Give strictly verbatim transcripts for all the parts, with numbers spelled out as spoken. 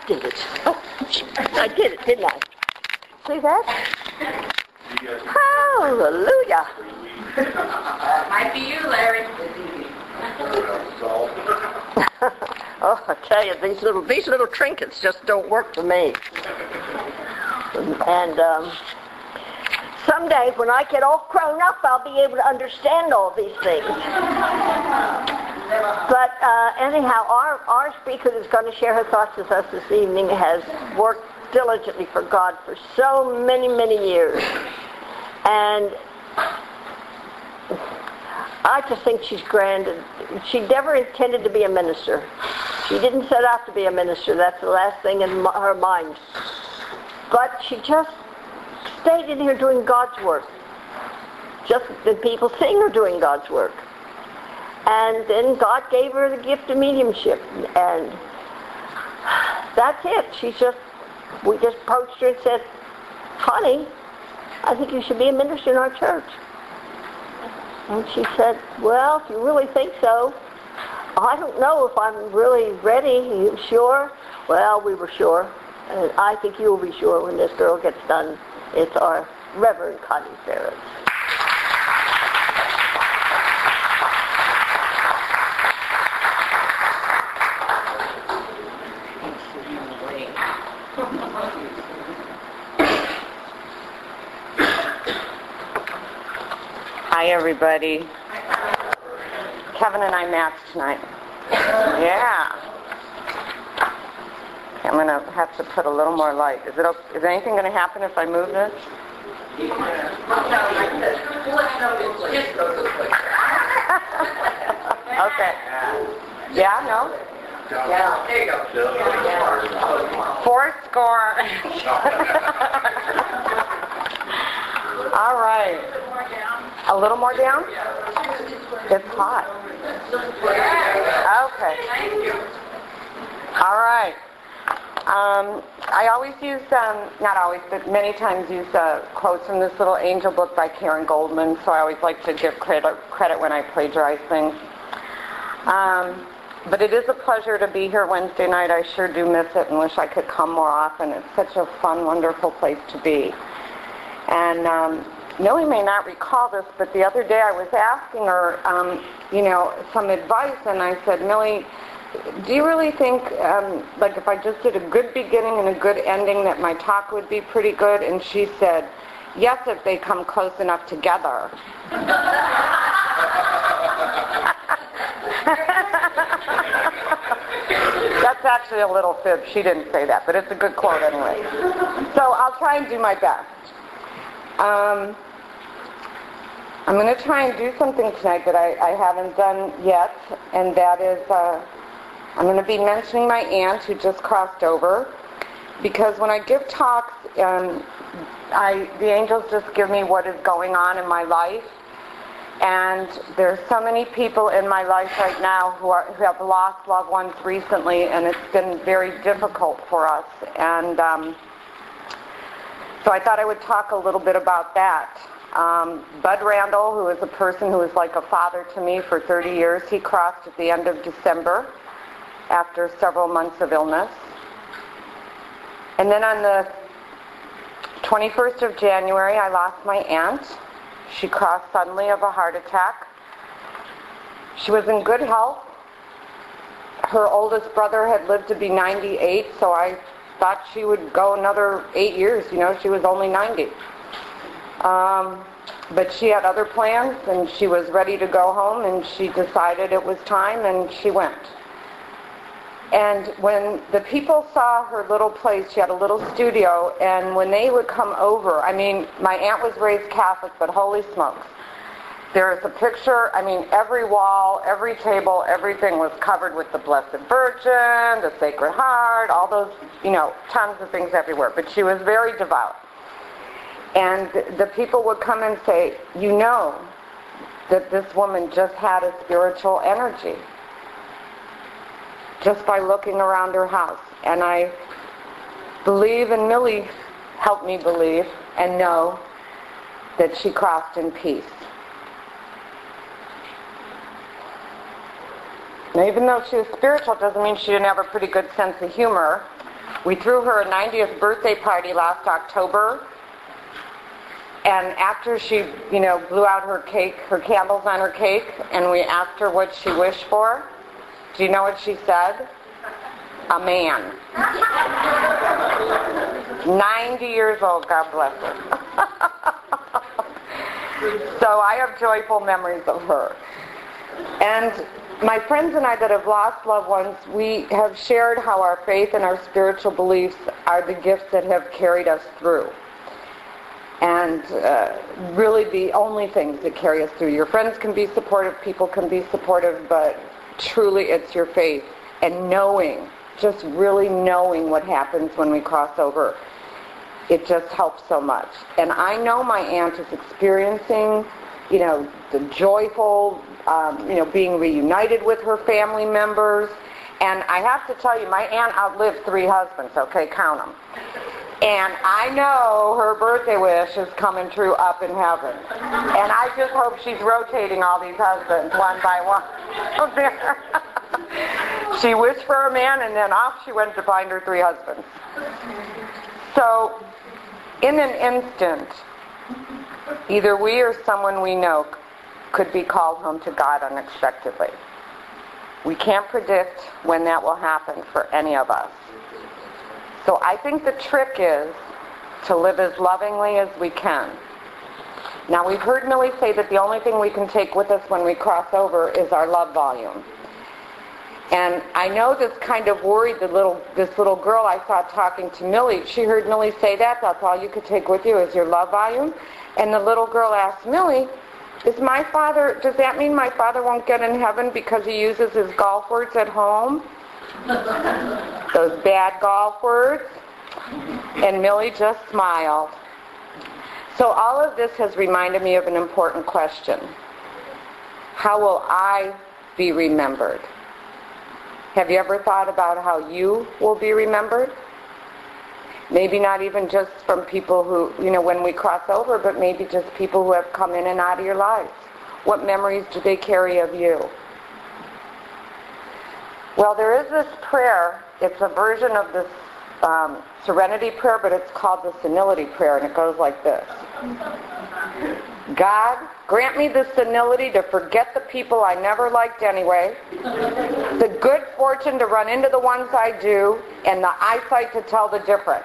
did it. Oh, I did it, didn't I? See that? Hallelujah. Might be you, Larry. Oh, I tell you, these little these little trinkets just don't work for me. And um, someday, when I get all grown up, I'll be able to understand all these things. But uh, anyhow, our, our speaker that's going to share her thoughts with us this evening has worked diligently for God for so many, many years. And I just think she's grand. She never intended to be a minister. She didn't set out to be a minister. That's the last thing in her mind. But she just stayed in here doing God's work. Just the people seeing her doing God's work. And then God gave her the gift of mediumship. And that's it. She just, we just approached her and said, honey, I think you should be a minister in our church. And she said, well, if you really think so, I don't know if I'm really ready. Are you sure? Well, we were sure. And I think you'll be sure when this girl gets done. It's our Reverend Connie Ferris. Hi, everybody. Kevin and I matched tonight. Yeah. I'm going to have to put a little more light. Is it? Okay? Is anything going to happen if I move this? Okay. Yeah, no? Yeah, there you go. Four score. All right. A little more down? It's hot. Okay. All right. Um, I always use, um, not always, but many times use uh, quotes from this little angel book by Karen Goldman, so I always like to give credit, credit when I plagiarize things. Um, but it is a pleasure to be here Wednesday night. I sure do miss it and wish I could come more often. It's such a fun, wonderful place to be. And um, Millie may not recall this, but the other day I was asking her, um, you know, some advice, and I said, Millie, do you really think, um, like if I just did a good beginning and a good ending, that my talk would be pretty good? And she said, yes, if they come close enough together. That's actually a little fib. She didn't say that, but it's a good quote anyway. So I'll try and do my best. Um, I'm going to try and do something tonight that I, I haven't done yet, and that is uh, I'm going to be mentioning my aunt who just crossed over, because when I give talks, um, I, the angels just give me what is going on in my life, and there's so many people in my life right now who, are, who have lost loved ones recently, and it's been very difficult for us, and um, so I thought I would talk a little bit about that. Um, Bud Randall, who is a person who is like a father to me for thirty years, he crossed at the end of December after several months of illness. And then on the twenty-first of January, I lost my aunt. She crossed suddenly of a heart attack. She was in good health. Her oldest brother had lived to be ninety-eight, so I thought she would go another eight years. You know, she was only ninety. Um, but she had other plans, and she was ready to go home, and she decided it was time, and she went. And when the people saw her little place, she had a little studio, and when they would come over, I mean, my aunt was raised Catholic, but holy smokes. There is a picture, I mean, every wall, every table, everything was covered with the Blessed Virgin, the Sacred Heart, all those, you know, tons of things everywhere. But she was very devout. And the people would come and say, you know that this woman just had a spiritual energy just by looking around her house. And I believe, and Millie helped me believe and know, that she crossed in peace. Now, even though she was spiritual, doesn't mean she didn't have a pretty good sense of humor. We threw her a ninetieth birthday party last October, and after she, you know, blew out her cake, her candles on her cake, and we asked her what she wished for, do you know what she said? A man. ninety years old, God bless her. So I have joyful memories of her. And my friends and I that have lost loved ones, we have shared how our faith and our spiritual beliefs are the gifts that have carried us through. And uh, really the only things that carry us through. Your friends can be supportive, people can be supportive, but truly it's your faith and knowing, just really knowing what happens when we cross over. It just helps so much. And I know my aunt is experiencing, you know, the joyful, um, you know, being reunited with her family members. And I have to tell you, my aunt outlived three husbands, okay, count them. And I know her birthday wish is coming true up in heaven. And I just hope she's rotating all these husbands one by one. She wished for a man, and then off she went to find her three husbands. So, in an instant, either we or someone we know could be called home to God unexpectedly. We can't predict when that will happen for any of us. So I think the trick is to live as lovingly as we can. Now, we've heard Millie say that the only thing we can take with us when we cross over is our love volume. And I know this kind of worried the little this little girl I saw talking to Millie. She heard Millie say that. That's all you could take with you is your love volume. And the little girl asked Millie, is my father, does that mean my father won't get in heaven because he uses his golf words at home? Those bad golf words. And Millie just smiled. So all of this has reminded me of an important question. How will I be remembered? Have you ever thought about how you will be remembered? Maybe not even just from people who, you know, when we cross over, but maybe just people who have come in and out of your lives. What memories do they carry of you? Well, there is this prayer. It's a version of this um, serenity prayer, but it's called the senility prayer, and it goes like this. God, grant me the senility to forget the people I never liked anyway, the good fortune to run into the ones I do, and the eyesight to tell the difference.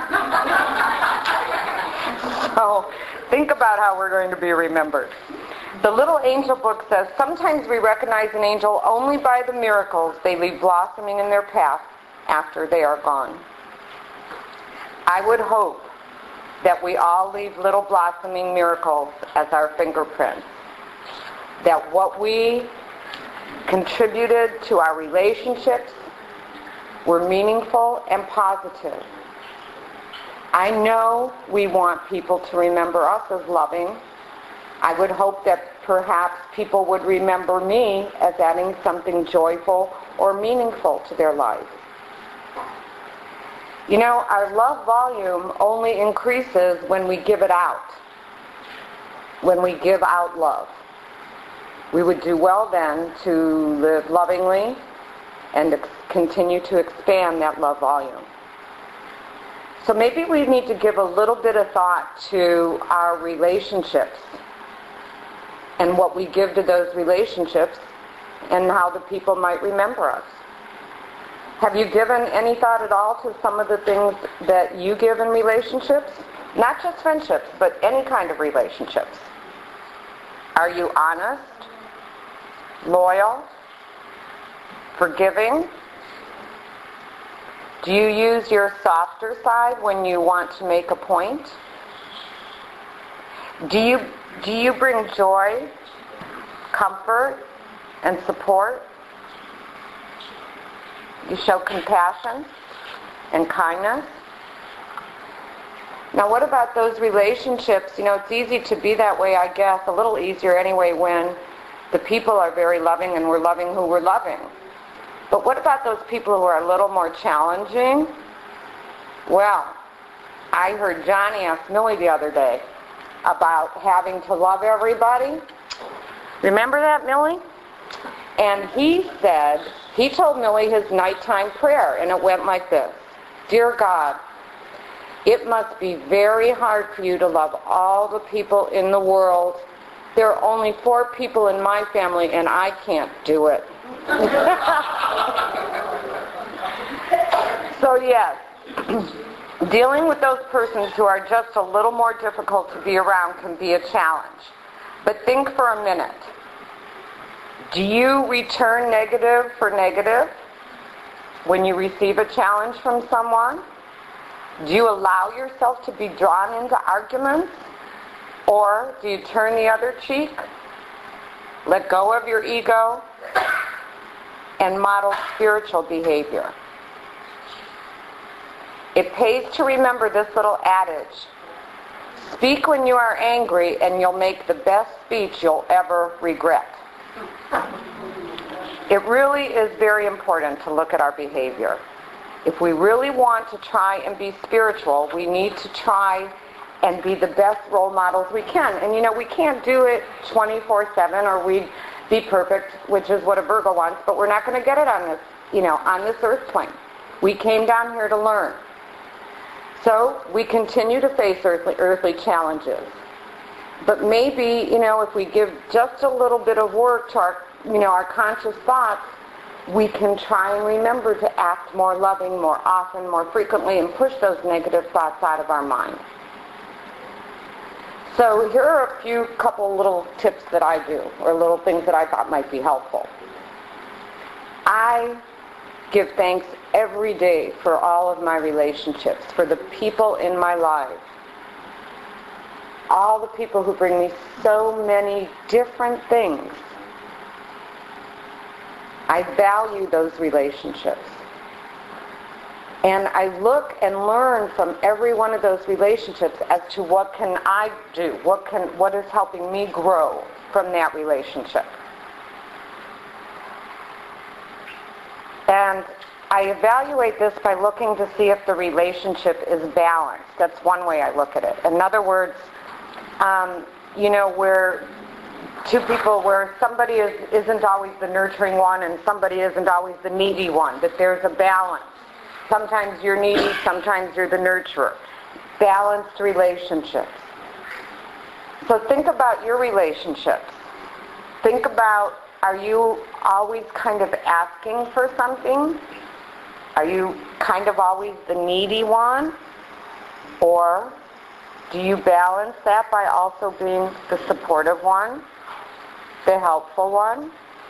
So think about how we're going to be remembered. The Little Angel book says, sometimes we recognize an angel only by the miracles they leave blossoming in their path after they are gone. I would hope that we all leave little blossoming miracles as our fingerprints. That what we contributed to our relationships were meaningful and positive. I know we want people to remember us as loving. I would hope that perhaps people would remember me as adding something joyful or meaningful to their life. You know, our love volume only increases when we give it out. When we give out love. We would do well then to live lovingly and ex- continue to expand that love volume. So maybe we need to give a little bit of thought to our relationships and what we give to those relationships and how the people might remember us. Have you given any thought at all to some of the things that you give in relationships? Not just friendships, but any kind of relationships. Are you honest, loyal, forgiving? Do you use your softer side when you want to make a point? Do you, do you bring joy, comfort, and support? You show compassion and kindness. Now what about those relationships? You know, it's easy to be that way, I guess, a little easier anyway when the people are very loving and we're loving who we're loving. But what about those people who are a little more challenging? Well, I heard Johnny ask Millie the other day about having to love everybody. Remember that, Millie? And he said, he told Millie his nighttime prayer, and it went like this. dear God, it must be very hard for you to love all the people in the world. There are only four people in my family, and I can't do it. So yes, dealing with those persons who are just a little more difficult to be around can be a challenge. But think for a minute. Do you return negative for negative when you receive a challenge from someone? Do you allow yourself to be drawn into arguments? Or do you turn the other cheek, let go of your ego, and model spiritual behavior? It pays to remember this little adage. Speak when you are angry and you'll make the best speech you'll ever regret. It really is very important to look at our behavior. If we really want to try and be spiritual, we need to try and be the best role models we can. And you know, we can't do it twenty-four seven or we'd be perfect, which is what a Virgo wants, but we're not going to get it on this, you know, on this earth plane. We came down here to learn. So we continue to face earthly, earthly challenges. But maybe, you know, if we give just a little bit of work to our, you know, our conscious thoughts, we can try and remember to act more loving, more often, more frequently, and push those negative thoughts out of our mind. So here are a few couple little tips that I do, or little things that I thought might be helpful. I give thanks every day for all of my relationships, for the people in my life. All the people who bring me so many different things. I value those relationships. And I look and learn from every one of those relationships as to what can I do, what can what is helping me grow from that relationship. And I evaluate this by looking to see if the relationship is balanced. That's one way I look at it. In other words, um, you know, where two people, where somebody is, isn't always the nurturing one and somebody isn't always the needy one, that there's a balance. Sometimes you're needy, sometimes you're the nurturer. Balanced relationships. So think about your relationships. Think about, are you always kind of asking for something? Are you kind of always the needy one? Or do you balance that by also being the supportive one, the helpful one?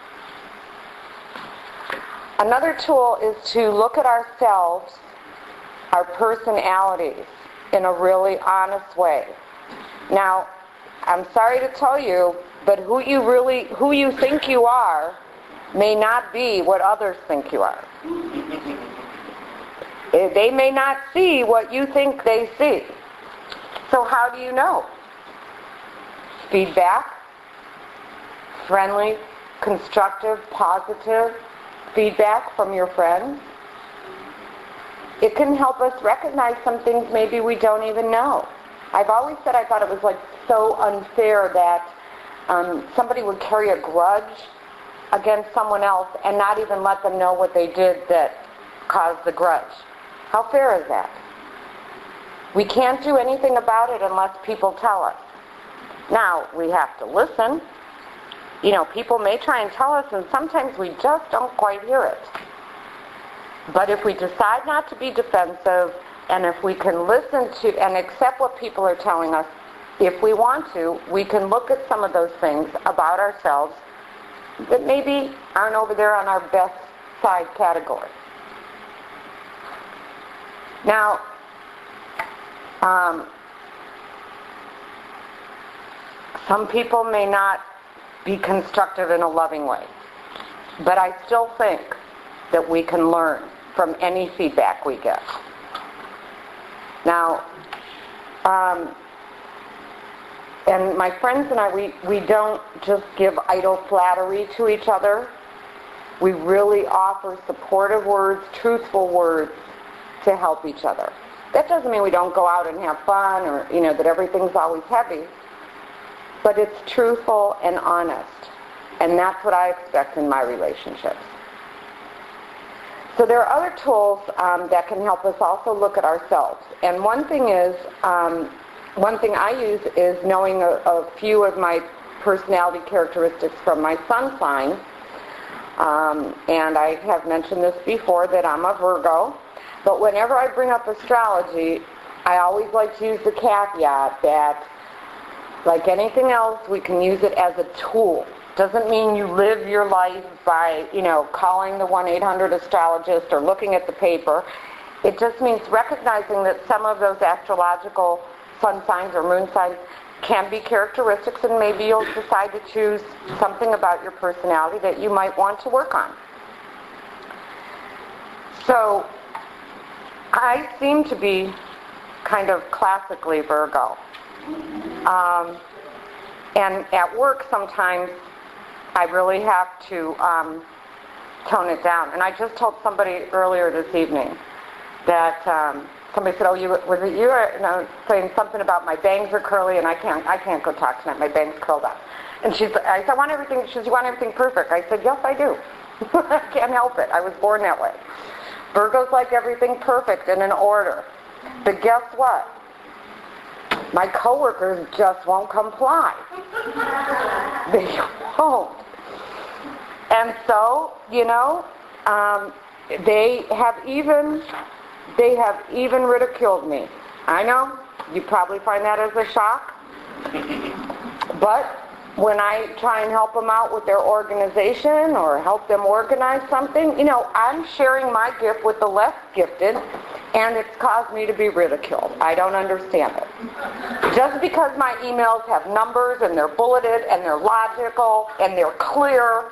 Another tool is to look at ourselves, our personalities, in a really honest way. Now, I'm sorry to tell you, but who you really, who you think you are may not be what others think you are. They may not see what you think they see. So how do you know? Feedback, friendly, constructive, positive feedback from your friends. It can help us recognize some things maybe we don't even know. I've always said I thought it was like so unfair that um, somebody would carry a grudge against someone else and not even let them know what they did that caused the grudge. How fair is that? We can't do anything about it unless people tell us. Now, we have to listen. You know, people may try and tell us, and sometimes we just don't quite hear it. But if we decide not to be defensive, and if we can listen to and accept what people are telling us, if we want to, we can look at some of those things about ourselves that maybe aren't over there on our best side category. Now, um, some people may not be constructive in a loving way, but I still think that we can learn from any feedback we get. Now, um, and my friends and I, we, we don't just give idle flattery to each other. We really offer supportive words, truthful words to help each other. That doesn't mean we don't go out and have fun or, you know, that everything's always heavy. But it's truthful and honest. And that's what I expect in my relationships. So there are other tools um, that can help us also look at ourselves. And one thing is, um, one thing I use is knowing a, a few of my personality characteristics from my sun sign. Um, and I have mentioned this before, that I'm a Virgo. But whenever I bring up astrology, I always like to use the caveat that, like anything else, we can use it as a tool. Doesn't mean you live your life by, you know, calling the one eight hundred astrologist or looking at the paper. It just means recognizing that some of those astrological sun signs or moon signs can be characteristics, and maybe you'll decide to choose something about your personality that you might want to work on. So, I seem to be kind of classically Virgo. Um, and at work sometimes I really have to um, tone it down. And I just told somebody earlier this evening that um, somebody said, "Oh, you was it you?" And I was saying something about my bangs are curly, and I can't I can't go talk tonight. My bangs curled up. And she's, I said, "I want everything." She says, "You want everything perfect?" I said, "Yes, I do. I can't help it. I was born that way." Virgos like everything perfect and in order. But guess what? My coworkers just won't comply. They won't. And so, you know, um, they have even they have even ridiculed me. I know you probably find that as a shock, but when I try and help them out with their organization or help them organize something, you know, I'm sharing my gift with the less gifted, and it's caused me to be ridiculed. I don't understand it. Just because my emails have numbers and they're bulleted and they're logical and they're clear,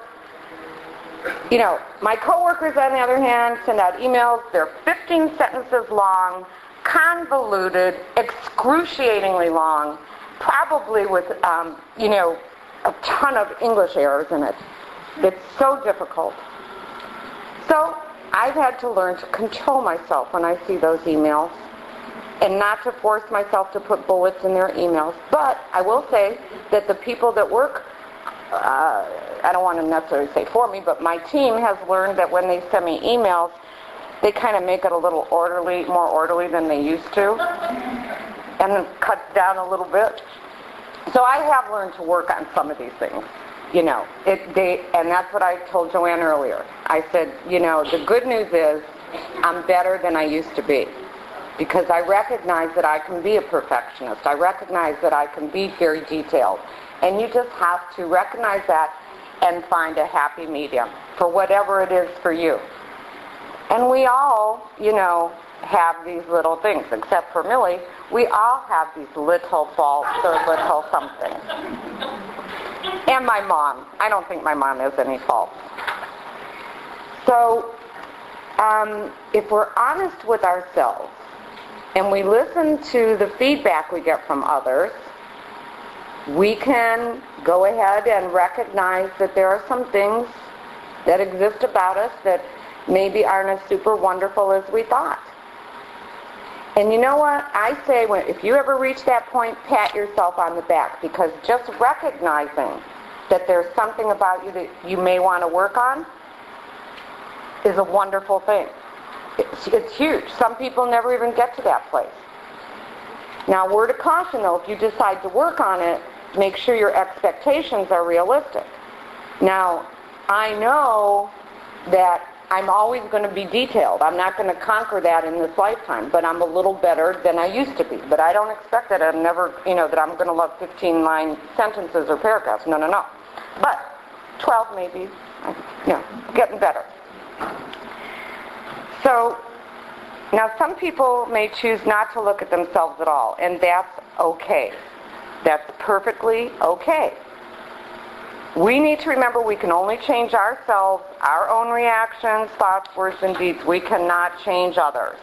you know, my coworkers, on the other hand, send out emails. They're fifteen sentences long, convoluted, excruciatingly long, probably with, um, you know, a ton of English errors in it. It's so difficult. So I've had to learn to control myself when I see those emails and not to force myself to put bullets in their emails. But I will say that the people that work, uh, I don't want to necessarily say for me, but my team has learned that when they send me emails, they kind of make it a little orderly, more orderly than they used to, and then cuts down a little bit. So I have learned to work on some of these things, you know. It, they, and that's what I told Joanne earlier. I said, you know, the good news is I'm better than I used to be, because I recognize that I can be a perfectionist. I recognize that I can be very detailed. And you just have to recognize that and find a happy medium for whatever it is for you. And we all, you know, have these little things, except for Millie. We all have these little faults or little something. And my mom. I don't think my mom has any faults. So, um, if we're honest with ourselves and we listen to the feedback we get from others, we can go ahead and recognize that there are some things that exist about us that maybe aren't as super wonderful as we thought. And you know what? I say, when, if you ever reach that point, pat yourself on the back, because just recognizing that there's something about you that you may want to work on is a wonderful thing. It's, it's huge. Some people never even get to that place. Now, word of caution, though, if you decide to work on it, make sure your expectations are realistic. Now, I know that I'm always going to be detailed. I'm not going to conquer that in this lifetime, but I'm a little better than I used to be. But I don't expect that I'm never, you know, that I'm going to love fifteen-line sentences or paragraphs. No, no, no. But twelve maybe, you know, getting better. So, now some people may choose not to look at themselves at all, and that's okay. That's perfectly okay. We need to remember we can only change ourselves, our own reactions, thoughts, words, and deeds. We cannot change others.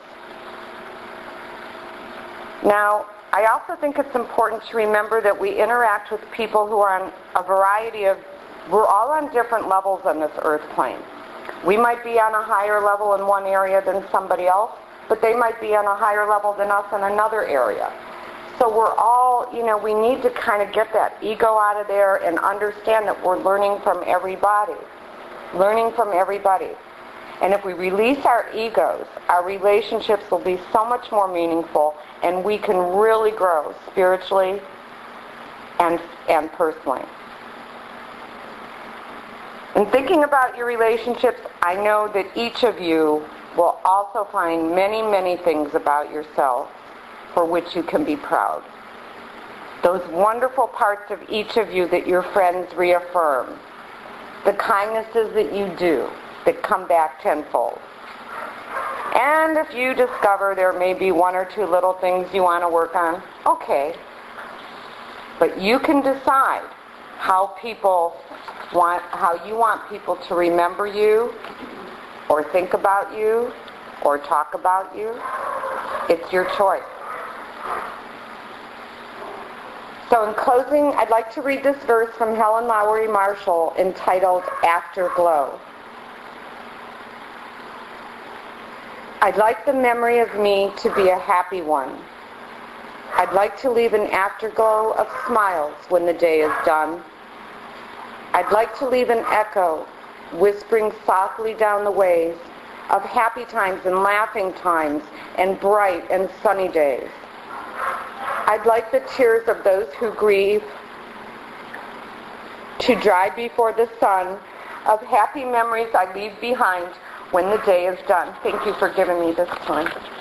Now, I also think it's important to remember that we interact with people who are on a variety of, we're all on different levels on this earth plane. We might be on a higher level in one area than somebody else, but they might be on a higher level than us in another area. So we're all, you know, we need to kind of get that ego out of there and understand that we're learning from everybody. Learning from everybody. And if we release our egos, our relationships will be so much more meaningful, and we can really grow spiritually and, and personally. In thinking about your relationships, I know that each of you will also find many, many things about yourself for which you can be proud. Those wonderful parts of each of you that your friends reaffirm. The kindnesses that you do that come back tenfold. And if you discover there may be one or two little things you want to work on, okay. But you can decide how people want, how you want people to remember you, or think about you, or talk about you. It's your choice. So in closing, I'd like to read this verse from Helen Lowry Marshall entitled Afterglow. I'd like the memory of me to be a happy one. I'd like to leave an afterglow of smiles when the day is done. I'd like to leave an echo whispering softly down the ways of happy times and laughing times and bright and sunny days. I'd like the tears of those who grieve to dry before the sun of happy memories I leave behind when the day is done. Thank you for giving me this time.